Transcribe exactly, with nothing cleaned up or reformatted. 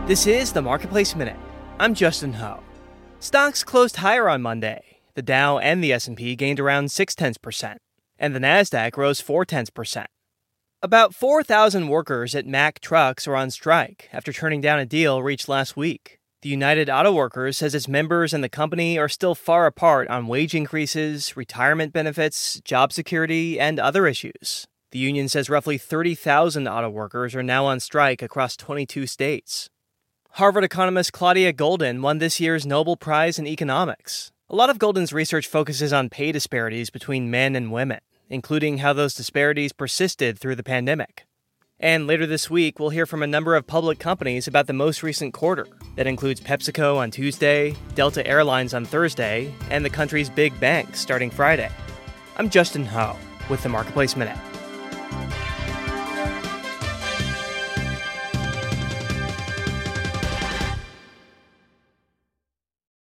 This is the Marketplace Minute. I'm Justin Ho. Stocks closed higher on Monday. The Dow and the S and P gained around six tenths percent, and the Nasdaq rose four tenths percent. About four thousand workers at Mack Trucks are on strike after turning down a deal reached last week. The United Auto Workers says its members and the company are still far apart on wage increases, retirement benefits, job security, and other issues. The union says roughly thirty thousand auto workers are now on strike across twenty-two states. Harvard economist Claudia Goldin won this year's Nobel Prize in Economics. A lot of Goldin's research focuses on pay disparities between men and women, including how those disparities persisted through the pandemic. And later this week, we'll hear from a number of public companies about the most recent quarter. That includes PepsiCo on Tuesday, Delta Airlines on Thursday, and the country's big banks starting Friday. I'm Justin Ho with the Marketplace Minute.